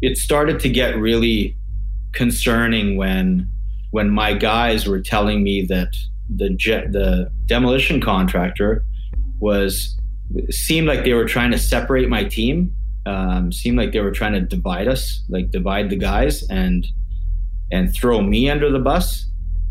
it started to get really concerning when my guys were telling me that the demolition contractor seemed like they were trying to separate my team. Seemed like they were trying to divide us, like divide the guys and throw me under the bus.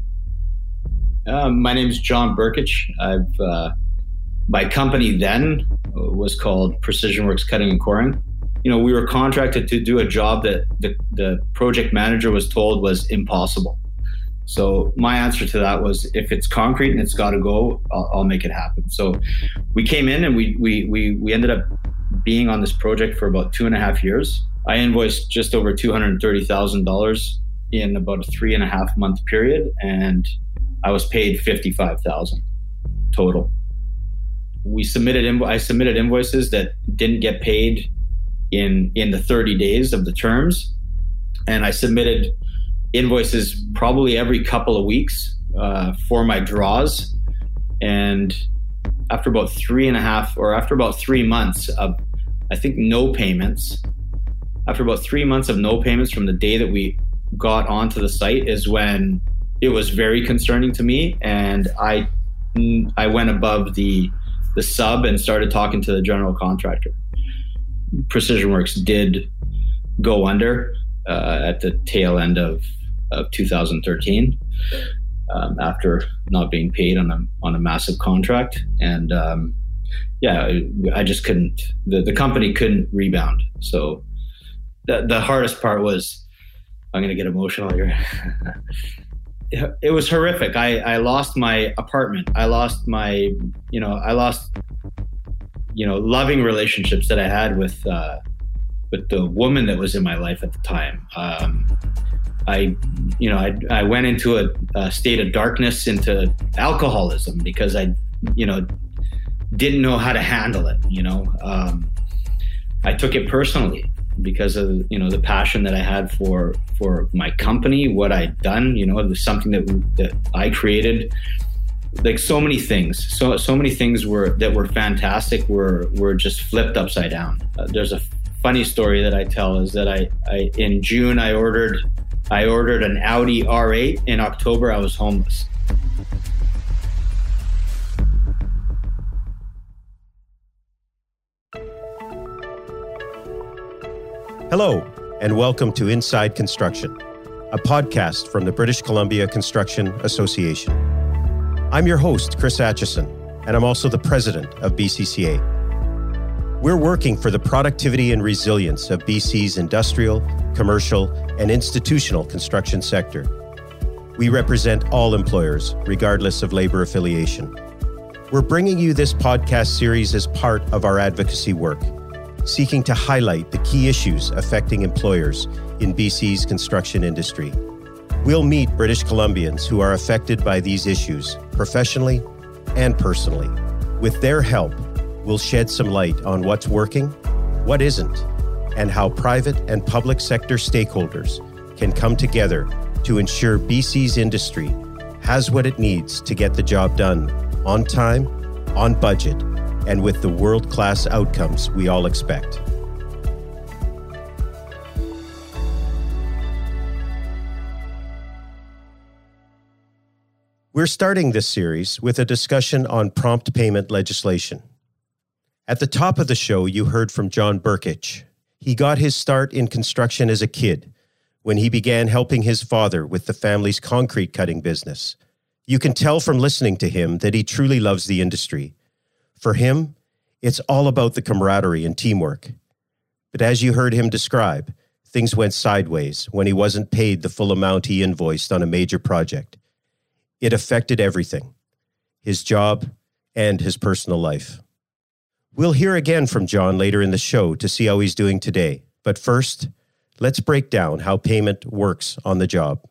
My name is John Burkich. My company then was called Precision Works Cutting and Coring. We were contracted to do a job that the project manager was told was impossible. So my answer to that was, if it's concrete and it's got to go, I'll make it happen. So we came in and we ended up being on this project for about 2.5 years. I invoiced just over $230,000 in about a 3.5 month period, and I was paid $55,000 total. I submitted invoices that didn't get paid in the 30 days of the terms, and I submitted invoices probably every couple of weeks for my draws. And after about 3 months of, I think, no payments, after about 3 months of no payments from the day that we got onto the site is when it was very concerning to me. And I went above the sub and started talking to the general contractor. Precision Works did go under at the tail end of 2013 after not being paid on a massive contract. And I just couldn't, the company couldn't rebound. So the hardest part was, I'm going to get emotional here. It was horrific. I lost my apartment. I lost my, loving relationships that I had with the woman that was in my life at the time. I went into a state of darkness, into alcoholism, because I, didn't know how to handle it. I took it personally because of, the passion that I had for my company, what I'd done, something that I created. Like so many things that were fantastic were just flipped upside down. There's a funny story that I tell, is that I in June I ordered an Audi R8. In October I was homeless. Hello, and welcome to Inside Construction, a podcast from the British Columbia Construction Association. I'm your host, Chris Atchison, and I'm also the president of BCCA. We're working for the productivity and resilience of BC's industrial, commercial, and institutional construction sector. We represent all employers, regardless of labor affiliation. We're bringing you this podcast series as part of our advocacy work, seeking to highlight the key issues affecting employers in BC's construction industry. We'll meet British Columbians who are affected by these issues, professionally and personally. With their help, we'll shed some light on what's working, what isn't, and how private and public sector stakeholders can come together to ensure BC's industry has what it needs to get the job done on time, on budget, and with the world-class outcomes we all expect. We're starting this series with a discussion on prompt payment legislation. At the top of the show, you heard from John Burkich. He got his start in construction as a kid when he began helping his father with the family's concrete cutting business. You can tell from listening to him that he truly loves the industry. For him, it's all about the camaraderie and teamwork. But as you heard him describe, things went sideways when he wasn't paid the full amount he invoiced on a major project. It affected everything, his job and his personal life. We'll hear again from John later in the show to see how he's doing today. But first, let's break down how payment works on the job.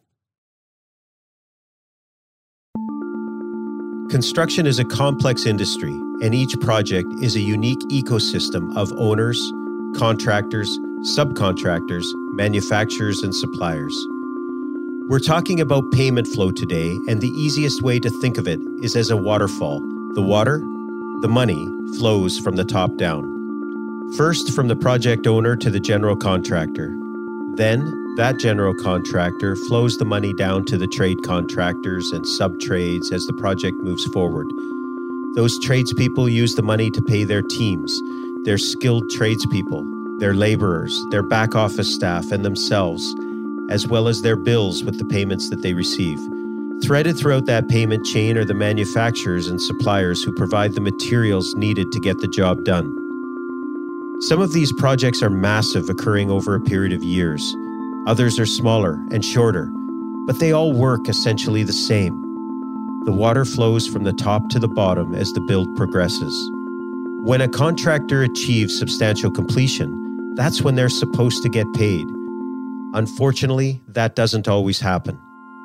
Construction is a complex industry, and each project is a unique ecosystem of owners, contractors, subcontractors, manufacturers, and suppliers. We're talking about payment flow today, and the easiest way to think of it is as a waterfall. The water, the money, flows from the top down. First, from the project owner to the general contractor. Then, that general contractor flows the money down to the trade contractors and sub-trades as the project moves forward. Those tradespeople use the money to pay their teams, their skilled tradespeople, their laborers, their back office staff, and themselves, as well as their bills with the payments that they receive. Threaded throughout that payment chain are the manufacturers and suppliers who provide the materials needed to get the job done. Some of these projects are massive, occurring over a period of years. Others are smaller and shorter, but they all work essentially the same. The water flows from the top to the bottom as the build progresses. When a contractor achieves substantial completion, that's when they're supposed to get paid. Unfortunately, that doesn't always happen.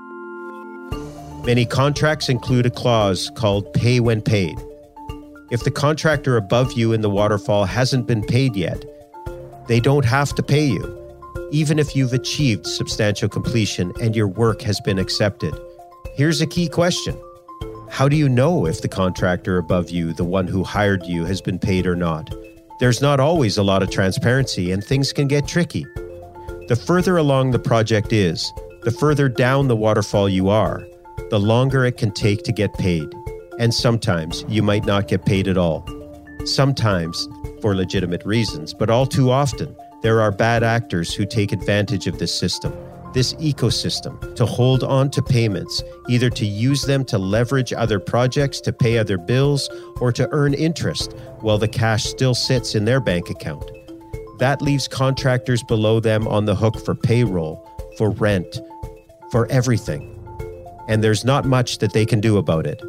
Many contracts include a clause called pay when paid. If the contractor above you in the waterfall hasn't been paid yet, they don't have to pay you, even if you've achieved substantial completion and your work has been accepted. Here's a key question. How do you know if the contractor above you, the one who hired you, has been paid or not? There's not always a lot of transparency, and things can get tricky. The further along the project is, the further down the waterfall you are, the longer it can take to get paid. And sometimes you might not get paid at all. Sometimes for legitimate reasons, but all too often, there are bad actors who take advantage of this system, this ecosystem, to hold on to payments, either to use them to leverage other projects to pay other bills or to earn interest while the cash still sits in their bank account. That leaves contractors below them on the hook for payroll, for rent, for everything. And there's not much that they can do about it.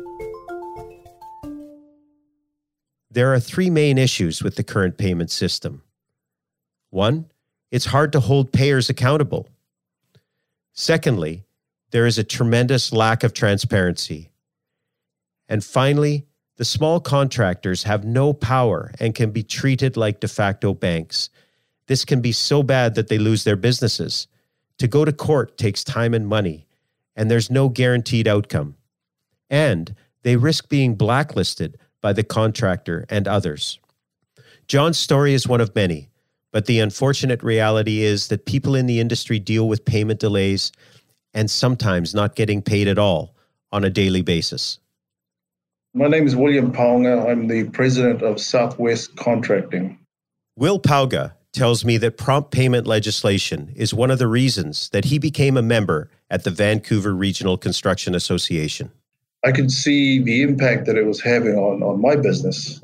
There are three main issues with the current payment system. One, it's hard to hold payers accountable. Secondly, there is a tremendous lack of transparency. And finally, the small contractors have no power and can be treated like de facto banks. This can be so bad that they lose their businesses. To go to court takes time and money, and there's no guaranteed outcome. And they risk being blacklisted by the contractor and others. John's story is one of many, but the unfortunate reality is that people in the industry deal with payment delays and sometimes not getting paid at all on a daily basis. My name is William Paunga. I'm the president of Southwest Contracting. Will Pauga tells me that prompt payment legislation is one of the reasons that he became a member at the Vancouver Regional Construction Association. I could see the impact that it was having on my business.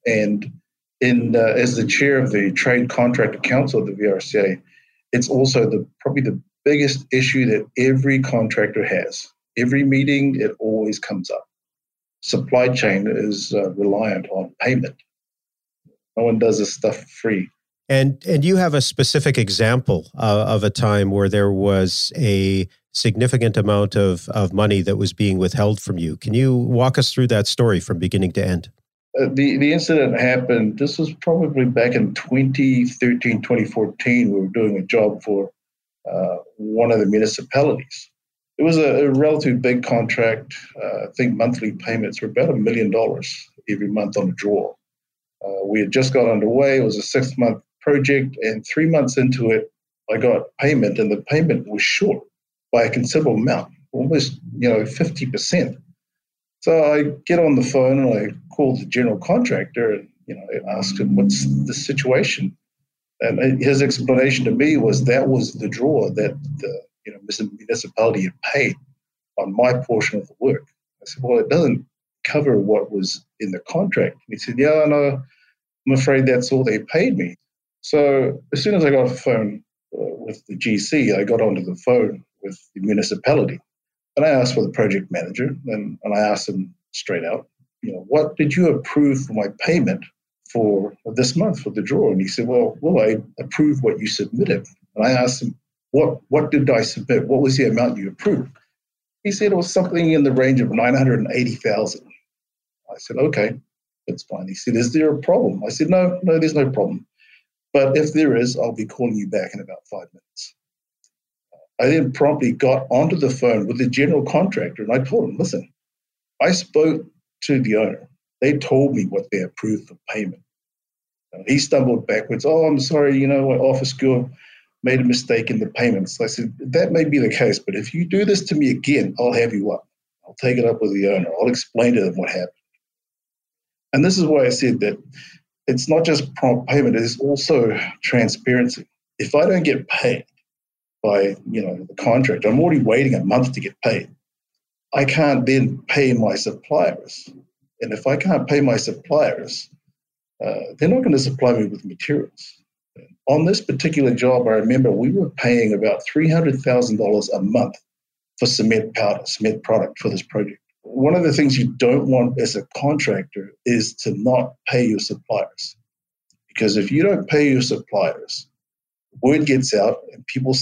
As the chair of the Trade Contractor Council of the VRCA, it's also probably the biggest issue that every contractor has. Every meeting, it always comes up. Supply chain is reliant on payment. No one does this stuff free. And you have a specific example of a time where there was a significant amount of money that was being withheld from you. Can you walk us through that story from beginning to end? The incident happened, this was probably back in 2013, 2014. We were doing a job for one of the municipalities. It was a relatively big contract. I think monthly payments were about $1 million every month on a draw. We had just got underway. It was a 6-month project, and 3 months into it, I got payment, and the payment was short by a considerable amount, almost 50%. So I get on the phone and I call the general contractor and I asked him, what's the situation? And his explanation to me was that was the draw that the municipality had paid on my portion of the work. I said, well, it doesn't cover what was in the contract. And he said, yeah, no, I'm afraid that's all they paid me. So as soon as I got off the phone with the GC, I got onto the phone with the municipality. And I asked for the project manager, and I asked him straight out, what did you approve for my payment for this month for the draw? And he said, well, I approved what you submitted. And I asked him, what did I submit? What was the amount you approved? He said it was something in the range of $980,000. I said, okay, that's fine. He said, is there a problem? I said, no, there's no problem. But if there is, I'll be calling you back in about 5 minutes. I then promptly got onto the phone with the general contractor, and I told him, listen, I spoke to the owner. They told me what they approved for payment. He stumbled backwards. Oh, I'm sorry, I off of school. made a mistake in the payments. I said, that may be the case, but if you do this to me again, I'll have you up. I'll take it up with the owner. I'll explain to them what happened. And this is why I said that it's not just prompt payment, it is also transparency. If I don't get paid by, the contract, I'm already waiting a month to get paid. I can't then pay my suppliers. And if I can't pay my suppliers, they're not going to supply me with materials. On this particular job, I remember we were paying about $300,000 a month for cement powder, cement product for this project. One of the things you don't want as a contractor is to not pay your suppliers. Because if you don't pay your suppliers, word gets out and people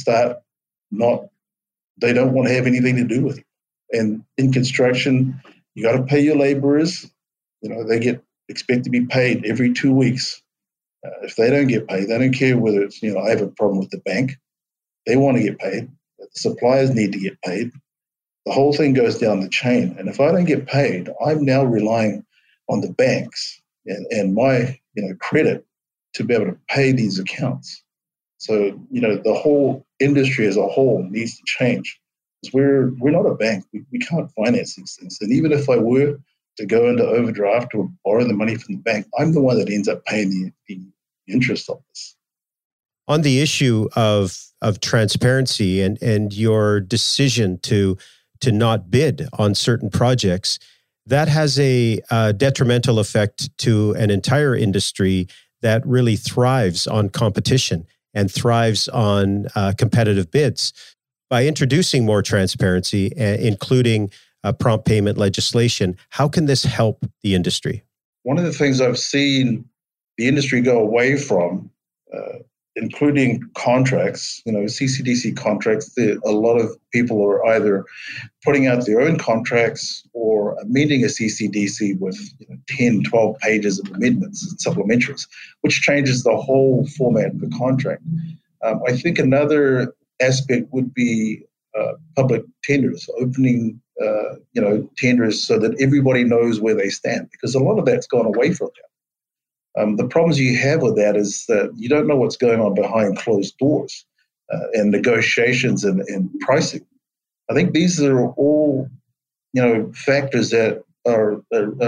they don't want to have anything to do with you. And in construction, you got to pay your laborers. They expect to be paid every 2 weeks. If they don't get paid, they don't care whether it's, I have a problem with the bank. They want to get paid. The suppliers need to get paid. The whole thing goes down the chain. And if I don't get paid, I'm now relying on the banks and my, credit to be able to pay these accounts. So, the whole industry as a whole needs to change. Because we're not a bank. We can't finance these things. And even if I were to go into overdraft or borrow the money from the bank, I'm the one that ends up paying the interest of this. On the issue of transparency and your decision to not bid on certain projects, that has a detrimental effect to an entire industry that really thrives on competition and thrives on competitive bids. By introducing more transparency, including prompt payment legislation, how can this help the industry? One of the things I've seen the industry go away from, including contracts, CCDC contracts, a lot of people are either putting out their own contracts or amending a CCDC with 10, 12 pages of amendments and supplementaries, which changes the whole format of the contract. I think another aspect would be public tenders, opening tenders so that everybody knows where they stand, because a lot of that's gone away from them. The problems you have with that is that you don't know what's going on behind closed doors and negotiations and pricing. I think these are all, factors that are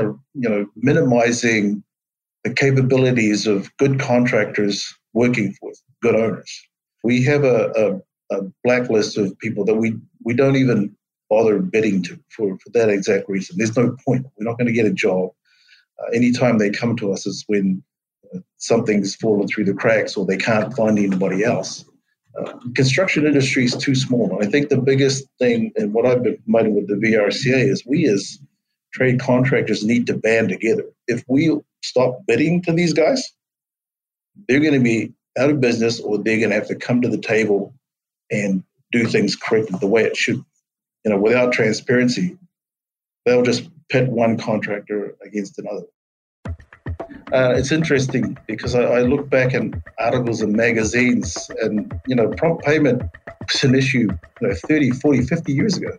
minimizing the capabilities of good contractors working with good owners. We have a blacklist of people that we don't even bother bidding to for that exact reason. There's no point. We're not going to get a job. Anytime they come to us is when something's fallen through the cracks or they can't find anybody else. Construction industry is too small. And I think the biggest thing, and what I've been promoting with the VRCA, is we as trade contractors need to band together. If we stop bidding to these guys, they're going to be out of business, or they're going to have to come to the table and do things correctly the way it should. Without transparency, they'll just pit one contractor against another. It's interesting because I look back in articles in magazines and, prompt payment was an issue 30, 40, 50 years ago.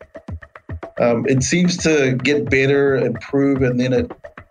It seems to get better, improve, and then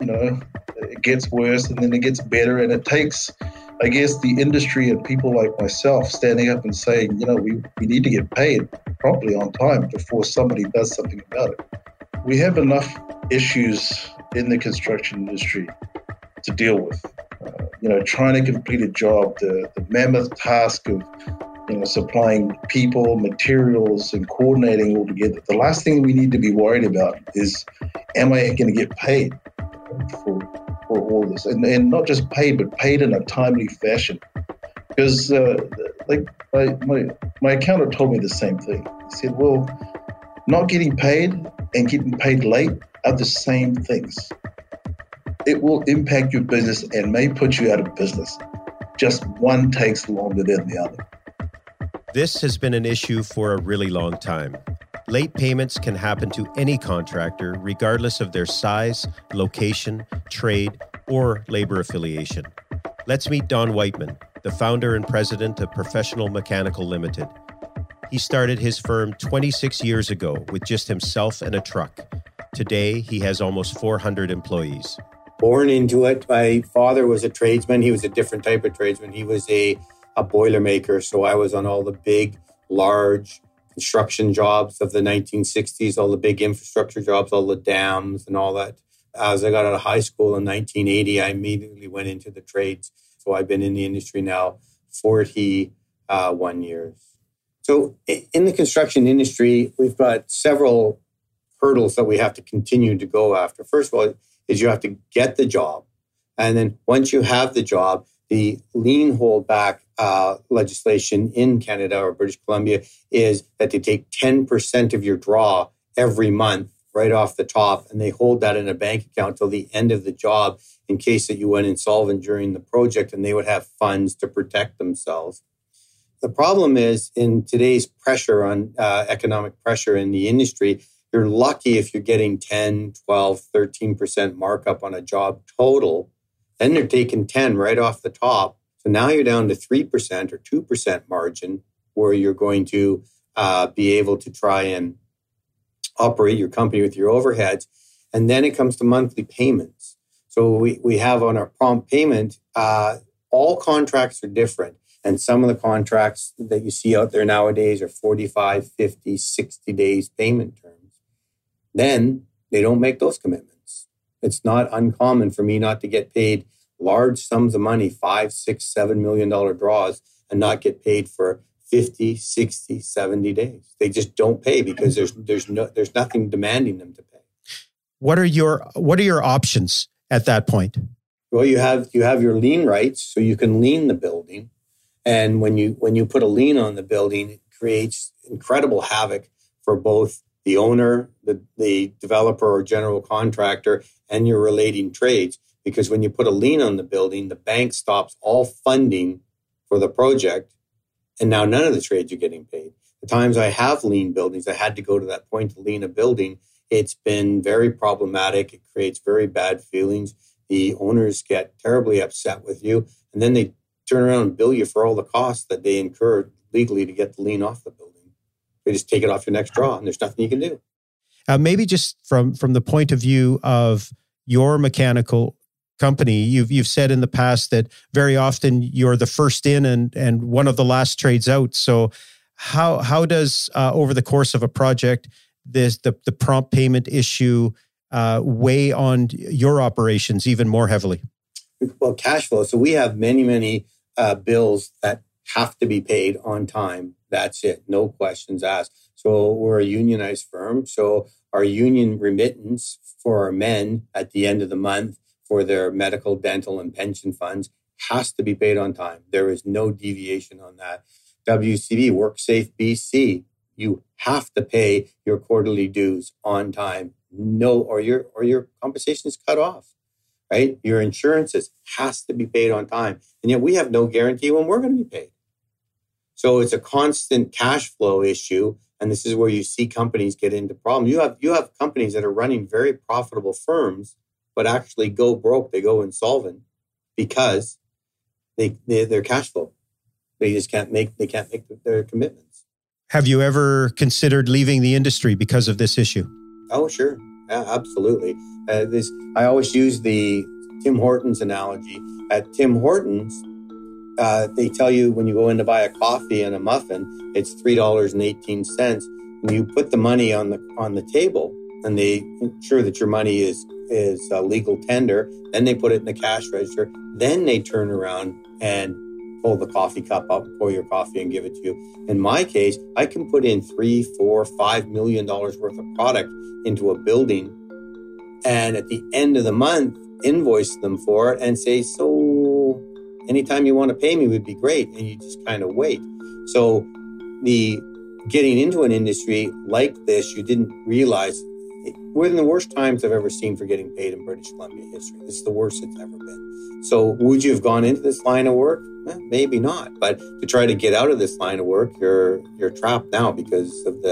it gets worse, and then it gets better. And it takes, I guess, the industry and people like myself standing up and saying, we need to get paid properly on time before somebody does something about it. We have enough issues in the construction industry to deal with. Trying to complete a job, the mammoth task of, supplying people, materials, and coordinating all together. The last thing we need to be worried about is, am I going to get paid for all this? And not just paid, but paid in a timely fashion. Because my accountant told me the same thing. He said, well, not getting paid and getting paid late are the same things. It will impact your business and may put you out of business. Just one takes longer than the other. This has been an issue for a really long time. Late payments can happen to any contractor, regardless of their size, location, trade, or labor affiliation. Let's meet Don Whiteman, the founder and president of Professional Mechanical Limited. He started his firm 26 years ago with just himself and a truck. Today, he has almost 400 employees. Born into it. My father was a tradesman. He was a different type of tradesman. He was a a boilermaker. So I was on all the big, large construction jobs of the 1960s, all the big infrastructure jobs, all the dams and all that. As I got out of high school in 1980, I immediately went into the trades. So I've been in the industry now 41 years. So in the construction industry, we've got several hurdles that we have to continue to go after. First of all, is you have to get the job. And then once you have the job, the lien holdback legislation in Canada or British Columbia is that they take 10% of your draw every month right off the top, and they hold that in a bank account till the end of the job in case that you went insolvent during the project, and they would have funds to protect themselves. The problem is in today's pressure on economic pressure in the industry, you're lucky if you're getting 10, 12, 13% markup on a job total. Then they're taking 10 right off the top. So now you're down to 3% or 2% margin where you're going to be able to try and operate your company with your overheads. And then it comes to monthly payments. So we have on our prompt payment, all contracts are different. And some of the contracts that you see out there nowadays are 45, 50, 60 days payment terms. Then they don't make those commitments. It's not uncommon for me not to get paid large sums of money, $5, $6, $7 million draws, and not get paid for 50, 60, 70 days. They just don't pay because there's nothing demanding them to pay. What are your options at that point? Well, you have your lien rights, so you can lien the building. And when you put a lien on the building, it creates incredible havoc for both the owner, the developer or general contractor, and your relating trades. Because when you put a lien on the building, the bank stops all funding for the project. And now none of the trades are getting paid. The times I have lien buildings, I had to go to that point to lien a building. It's been very problematic. It creates very bad feelings. The owners get terribly upset with you. And then they turn around and bill you for all the costs that they incurred legally to get the lien off the building. They just take it off your next draw, and there's nothing you can do. Maybe just from the point of view of your mechanical company, you've said in the past that very often you're the first in and one of the last trades out. So how does over the course of a project the prompt payment issue weigh on your operations even more heavily? Well, cash flow. So we have many bills that have to be paid on time. That's it. No questions asked. So we're a unionized firm. So our union remittance for our men at the end of the month for their medical, dental, and pension funds has to be paid on time. There is no deviation on that. WCB, WorkSafe BC, you have to pay your quarterly dues on time. No, or your compensation is cut off, right? Your insurances has to be paid on time. And yet we have no guarantee when we're going to be paid. So it's a constant cash flow issue. And this is where you see companies get into problems. You have companies that are running very profitable firms, but actually go broke. They go insolvent because their cash flow. They just can't make their commitments. Have you ever considered leaving the industry because of this issue? Oh, sure. Yeah, absolutely. I always use the Tim Hortons analogy. At Tim Hortons, they tell you when you go in to buy a coffee and a muffin, it's $3.18. When you put the money on the table and they ensure that your money is legal tender, then they put it in the cash register. Then they turn around and pull the coffee cup up, pour your coffee and give it to you. In my case, I can put in $3, $4, $5 million worth of product into a building, and at the end of the month, invoice them for it and say, so anytime you want to pay me would be great. And you just kind of wait. So the getting into an industry like this, you didn't realize we're in the worst times I've ever seen for getting paid in British Columbia history. This is the worst it's ever been. So would you have gone into this line of work? Maybe not. But to try to get out of this line of work, you're trapped now because of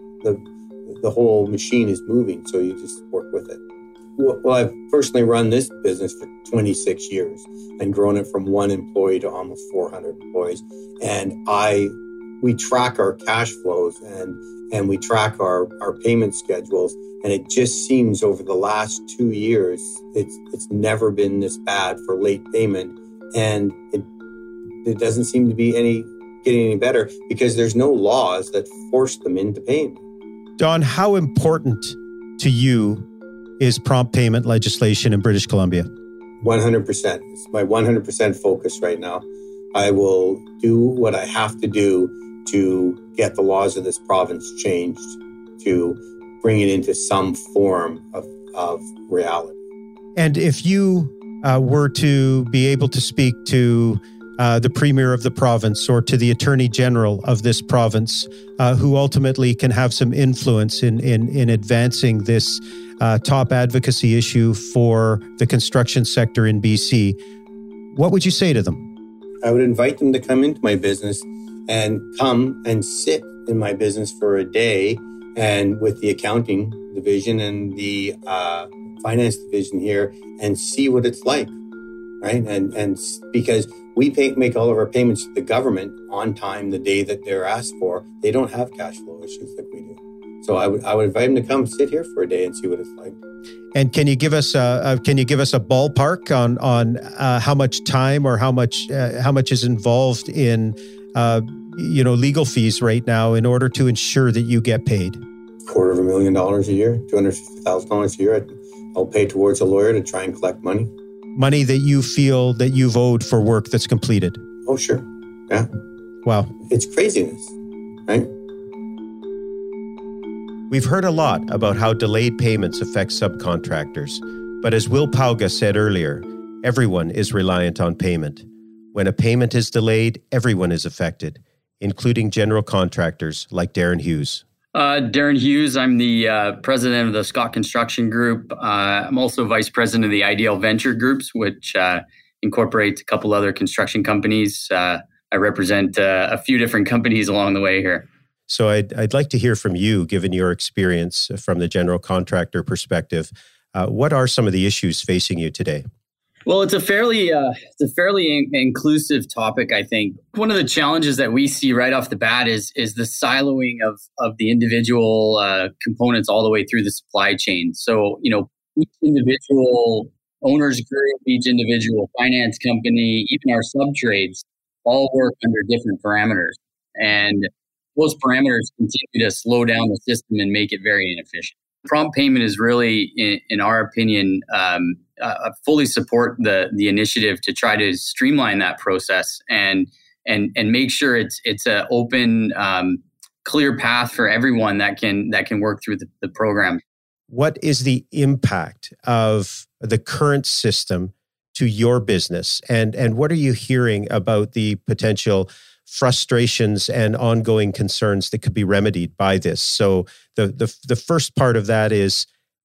the whole machine is moving. So you just work with it. Well, I've personally run this business for 26 years and grown it from 1 employee to almost 400 employees. And we track our cash flows and we track our payment schedules. And it just seems over the last 2 years, it's never been this bad for late payment. And it doesn't seem to be getting any better because there's no laws that force them into paying. Don, how important to you is prompt payment legislation in British Columbia? 100%. It's my 100% focus right now. I will do what I have to do to get the laws of this province changed, to bring it into some form of reality. And if you were to be able to speak to the Premier of the province or to the Attorney General of this province, who ultimately can have some influence in advancing this top advocacy issue for the construction sector in BC, what would you say to them? I would invite them to come into my business and come and sit in my business for a day and with the accounting division and the finance division here and see what it's like, right? And because we make all of our payments to the government on time, the day that they're asked for, they don't have cash flow issues like we do. So I would invite them to come sit here for a day and see what it's like. And can you give us a ballpark on how much time or how much is involved in legal fees right now in order to ensure that you get paid? $250,000 a year, $250,000 a year. I'll pay towards a lawyer to try and collect money. Money that you feel that you've owed for work that's completed. Oh, sure. Yeah. Wow. It's craziness, right? We've heard a lot about how delayed payments affect subcontractors, but as Will Pauga said earlier, everyone is reliant on payment. When a payment is delayed, everyone is affected, including general contractors like Darren Hughes. Darren Hughes, I'm the president of the Scott Construction Group. I'm also vice president of the IDL Venture Groups, which incorporates a couple other construction companies. I represent a few different companies along the way here. So I'd like to hear from you, given your experience from the general contractor perspective. What are some of the issues facing you today? Well, it's a fairly inclusive topic, I think. One of the challenges that we see right off the bat is the siloing of the individual components all the way through the supply chain. So, each individual owner's group, each individual finance company, even our sub-trades, all work under different parameters. And those parameters continue to slow down the system and make it very inefficient. Prompt payment is really, in our opinion, fully support the initiative to try to streamline that process and make sure it's an open, clear path for everyone that can work through the program. What is the impact of the current system to your business, and what are you hearing about the potential frustrations and ongoing concerns that could be remedied by this? So the first part of that is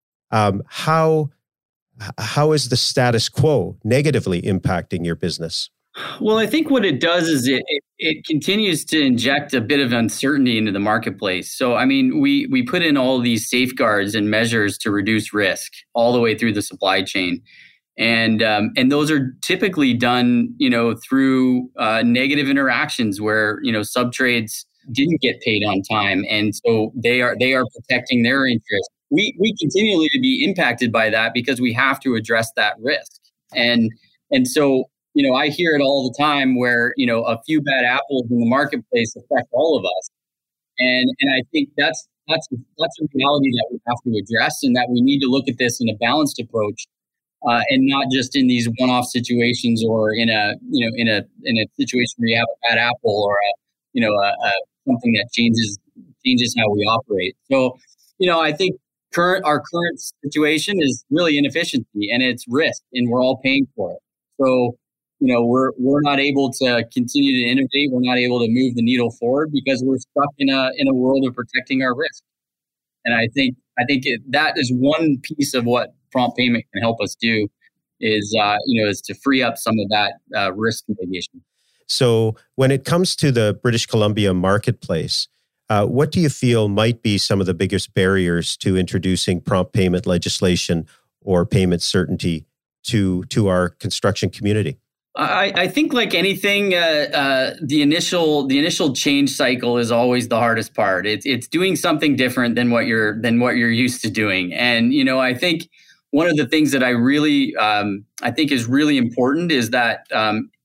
how is the status quo negatively impacting your business? Well, I think what it does is it continues to inject a bit of uncertainty into the marketplace. So, I mean, we put in all these safeguards and measures to reduce risk all the way through the supply chain. And those are typically done, through negative interactions where, sub-trades didn't get paid on time. And so they are protecting their interests. We continually to be impacted by that because we have to address that risk. And so, I hear it all the time where, a few bad apples in the marketplace affect all of us. And I think that's a reality that we have to address, and that we need to look at this in a balanced approach. And not just in these one-off situations or in a situation where you have a bad apple or something that changes how we operate. So, I think our current situation is really inefficiency and it's risk, and we're all paying for it. So, we're not able to continue to innovate. We're not able to move the needle forward because we're stuck in a world of protecting our risk. And I think that is one piece of what prompt payment can help us do is to free up some of that risk mitigation. So when it comes to the British Columbia marketplace, what do you feel might be some of the biggest barriers to introducing prompt payment legislation or payment certainty to our construction community? I think, like anything, the initial change cycle is always the hardest part. It's doing something different than what you're used to doing. And I think one of the things that I think is really important is that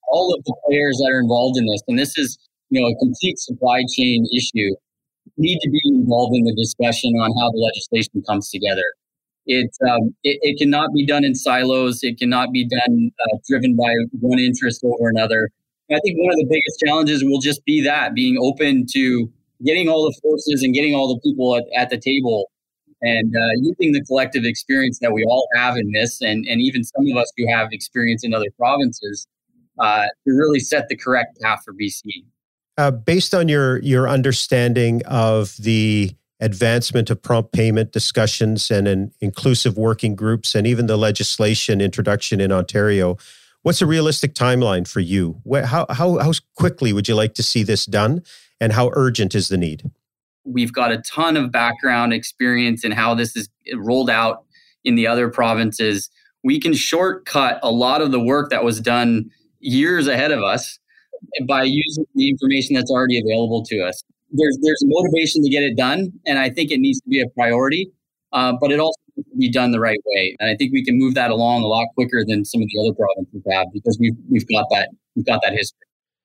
all of the players that are involved in this, and this is, a complete supply chain issue, need to be involved in the discussion on how the legislation comes together. It cannot be done in silos. It cannot be done driven by one interest over another. And I think one of the biggest challenges will just be that, being open to getting all the forces and getting all the people at the table and using the collective experience that we all have in this, and even some of us who have experience in other provinces, to really set the correct path for BC. Based on your understanding of the advancement of prompt payment discussions and in inclusive working groups and even the legislation introduction in Ontario, what's a realistic timeline for you? How quickly would you like to see this done, and how urgent is the need? We've got a ton of background experience in how this is rolled out in the other provinces. We can shortcut a lot of the work that was done years ahead of us by using the information that's already available to us. There's a motivation to get it done, and I think it needs to be a priority, but it also needs to be done the right way. And I think we can move that along a lot quicker than some of the other provinces have, because we've got that history.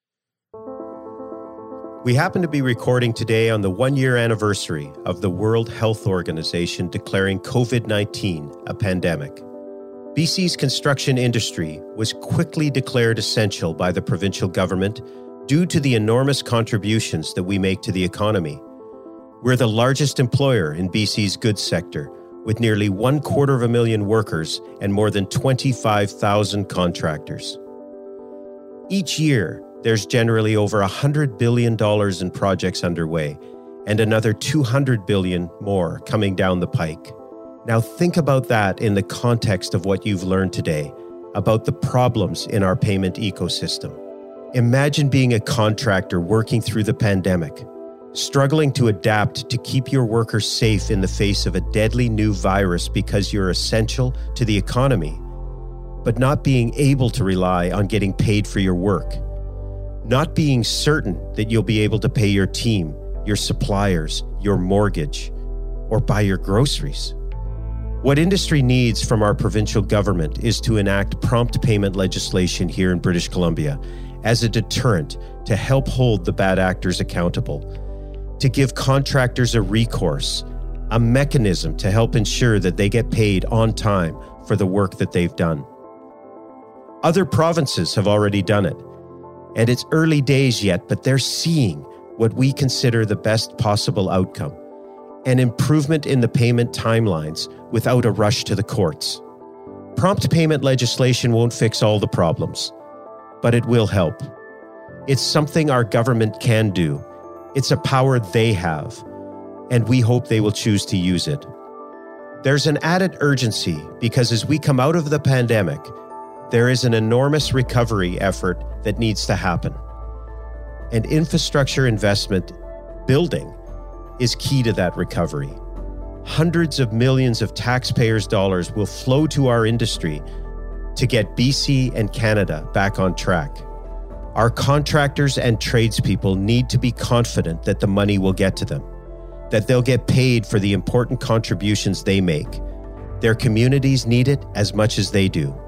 We happen to be recording today on the 1-year anniversary of the World Health Organization declaring COVID-19 a pandemic. BC's construction industry was quickly declared essential by the provincial government due to the enormous contributions that we make to the economy. We're the largest employer in BC's goods sector, with nearly 250,000 workers and more than 25,000 contractors. Each year, there's generally over $100 billion in projects underway, and another $200 billion more coming down the pike. Now think about that in the context of what you've learned today about the problems in our payment ecosystem. Imagine being a contractor working through the pandemic, struggling to adapt to keep your workers safe in the face of a deadly new virus because you're essential to the economy, but not being able to rely on getting paid for your work, not being certain that you'll be able to pay your team, your suppliers, your mortgage, or buy your groceries. What industry needs from our provincial government is to enact prompt payment legislation here in British Columbia as a deterrent to help hold the bad actors accountable, to give contractors a recourse, a mechanism to help ensure that they get paid on time for the work that they've done. Other provinces have already done it, and it's early days yet, but they're seeing what we consider the best possible outcome, an improvement in the payment timelines without a rush to the courts. Prompt payment legislation won't fix all the problems, but it will help. It's something our government can do. It's a power they have, and we hope they will choose to use it. There's an added urgency because as we come out of the pandemic, there is an enormous recovery effort that needs to happen. And infrastructure investment building is key to that recovery. Hundreds of millions of taxpayers' dollars will flow to our industry to get BC and Canada back on track. Our contractors and tradespeople need to be confident that the money will get to them, that they'll get paid for the important contributions they make. Their communities need it as much as they do.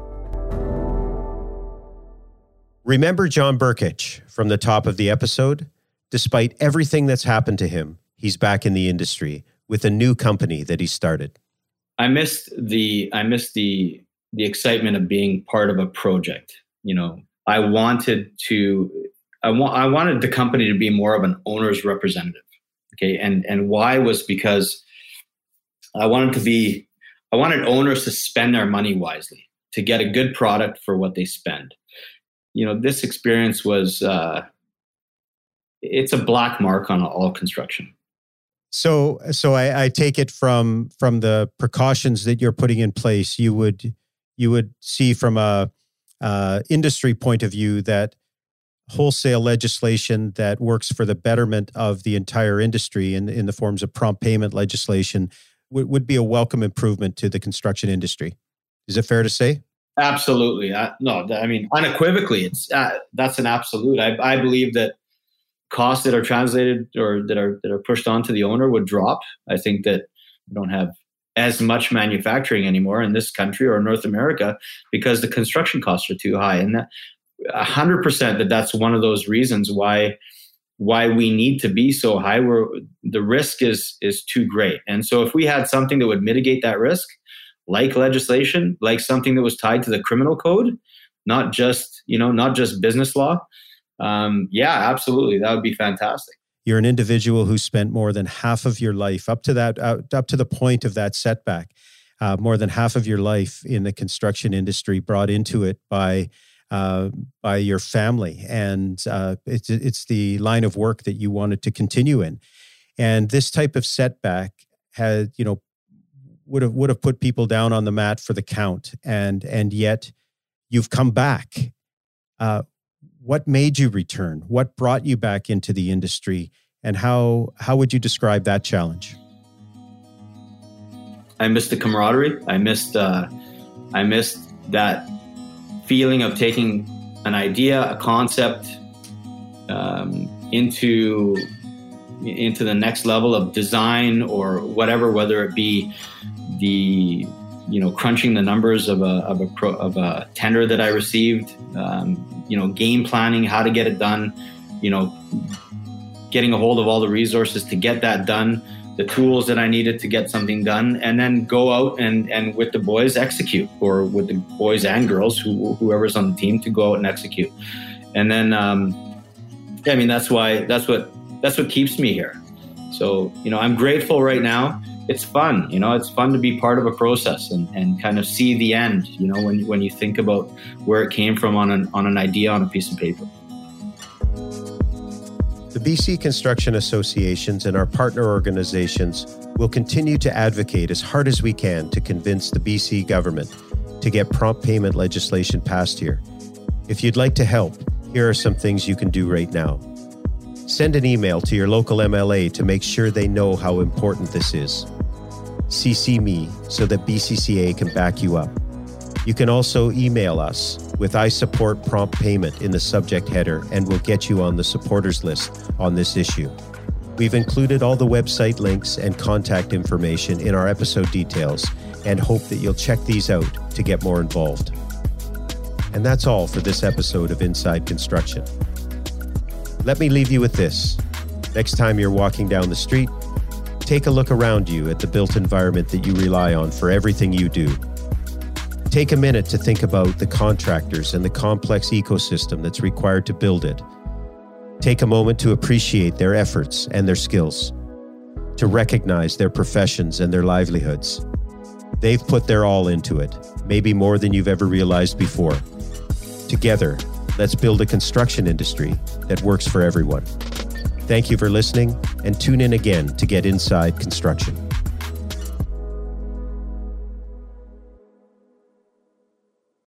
Remember John Burkich from the top of the episode? Despite everything that's happened to him, he's back in the industry with a new company that he started. I missed the excitement of being part of a project. I wanted the company to be more of an owner's representative. Okay. And why was because I wanted owners to spend their money wisely, to get a good product for what they spend. This experience was, it's a black mark on all construction. So I take it from the precautions that you're putting in place, you would see from a industry point of view that wholesale legislation that works for the betterment of the entire industry in the forms of prompt payment legislation would be a welcome improvement to the construction industry. Is it fair to say? Absolutely. Unequivocally, that's an absolute. I believe that costs that are translated or that are pushed onto the owner would drop. I think that we don't have as much manufacturing anymore in this country or North America because the construction costs are too high. And that 100% that's one of those reasons why we need to be so high, where the risk is too great. And so if we had something that would mitigate that risk, like legislation, like something that was tied to the criminal code, not just business law, absolutely, that would be fantastic. You're an individual who spent more than half of your life up to the point of that setback, more than half of your life in the construction industry, brought into it by your family, and it's the line of work that you wanted to continue in. And this type of setback would have put people down on the mat for the count, and yet you've come back. What made you return? What brought you back into the industry? And how would you describe that challenge? I missed the camaraderie. I missed that feeling of taking an idea, a concept, into the next level of design or whatever, whether it be the crunching the numbers of a tender that I received, game planning, how to get it done, getting a hold of all the resources to get that done, the tools that I needed to get something done, and then go out and with the boys execute, or with the boys and girls, whoever's on the team, to go out and execute. And then, that's what keeps me here. So, I'm grateful right now. It's fun, it's fun to be part of a process and kind of see the end, when you think about where it came from on an idea on a piece of paper. The BC Construction Associations and our partner organizations will continue to advocate as hard as we can to convince the BC government to get prompt payment legislation passed here. If you'd like to help, here are some things you can do right now. Send an email to your local MLA to make sure they know how important this is. CC me so that BCCA can back you up. You can also email us with "I support prompt payment" in the subject header, and we'll get you on the supporters list on this issue. We've included all the website links and contact information in our episode details, and hope that you'll check these out to get more involved. And that's all for this episode of Inside Construction. Let me leave you with this. Next time you're walking down the street, take a look around you at the built environment that you rely on for everything you do. Take a minute to think about the contractors and the complex ecosystem that's required to build it. Take a moment to appreciate their efforts and their skills, to recognize their professions and their livelihoods. They've put their all into it, maybe more than you've ever realized before. Together, let's build a construction industry that works for everyone. Thank you for listening, and tune in again to get inside construction.